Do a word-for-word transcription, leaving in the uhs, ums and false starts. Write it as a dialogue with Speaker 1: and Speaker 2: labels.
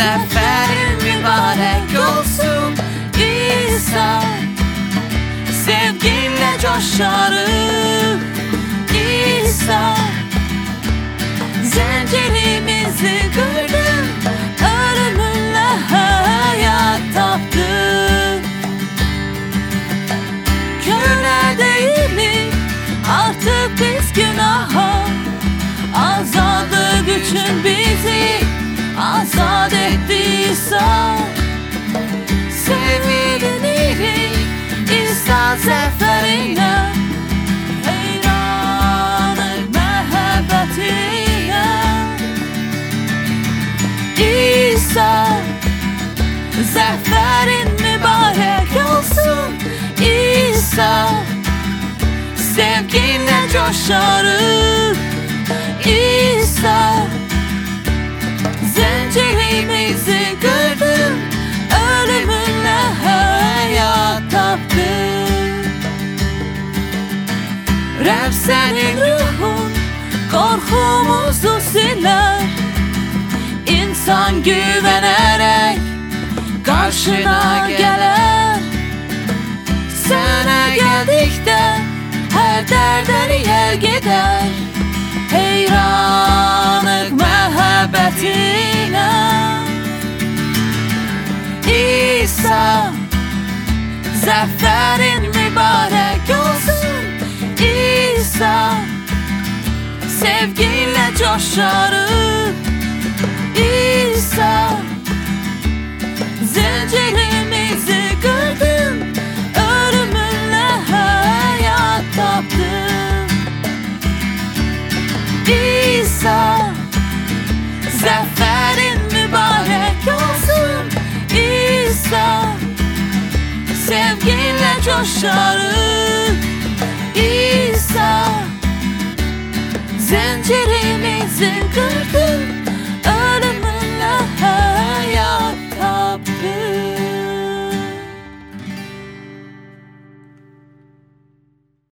Speaker 1: zaferin mübarek olsun İsa. Sevginle coşarım İsa. Zincirimizi kırdın, ölümünle hayat taptın. Köle değiliz artık biz günaha, azadlık için bizi azat etti İsa. Sevinirik İsa zaferine, hayranlık mehabbetine. İsa zaferin mübarek olsun İsa. Sevginle coşarım İsa. Zincirimizi kırdın, ölümünle hayat taptın. Rab senin ruhun korkumuzu siler. İnsan güvenerek karşına gelir. Sana geldikte her derden yer gider. Hayranlık mehabbetine. İsa zaferin mübarek olsun İsa. Sevgiyle coşarım İsa. Zincirimizi kırdın, ölümünle hayat taptın. İsa zaferin mübarek olsun İsa. Sevginle coşarım